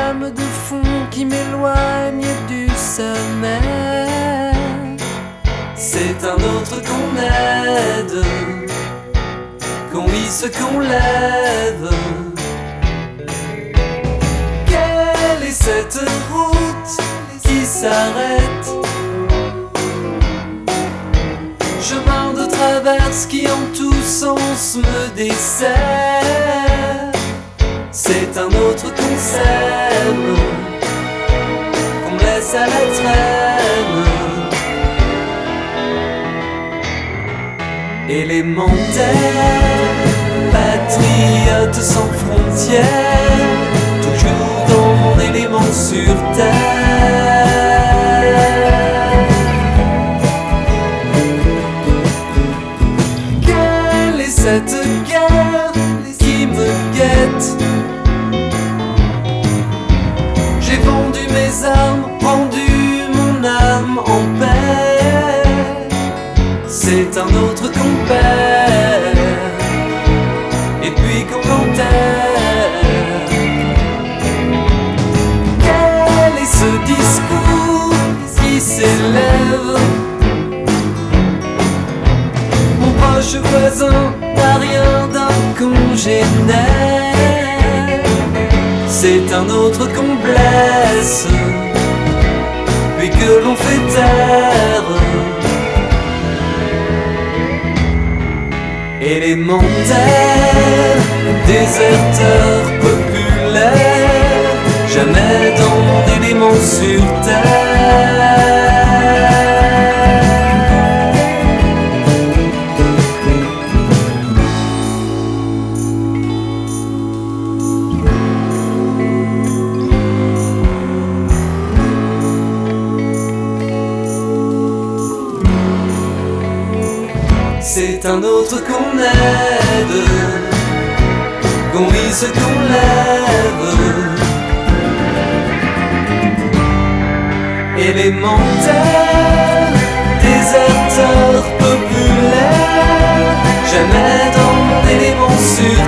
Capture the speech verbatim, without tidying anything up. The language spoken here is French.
lame de fond qui m'éloigne du sommet. C'est un autre qu'on aide, qu'on hisse, qu'on lève. Quelle est cette route qui s'arrête? Chemin de traverse qui en tout sens me dessert. C'est un autre qu'on sème, qu'on laisse à la traîne. Élémentaire, patriote sans frontières, toujours dans mon élément sur terre. Quelle est cette guerre qui me guette? J'ai vendu mes armes, rendu mon âme en paix. C'est un autre qu'on perd, et puis qu'on enterre. Quel est ce discours qui s'élève? Mon proche voisin n'a rien d'un congénère. C'est un autre qu'on blesse, puis que l'on fait taire. Élémentaire, déserteur populaire, jamais dans mon élément sur terre. C'est un autre qu'on aide, qu'on hisse, qu'on lève. Élémentaire, déserteur populaire, jamais dans mon élément sûr.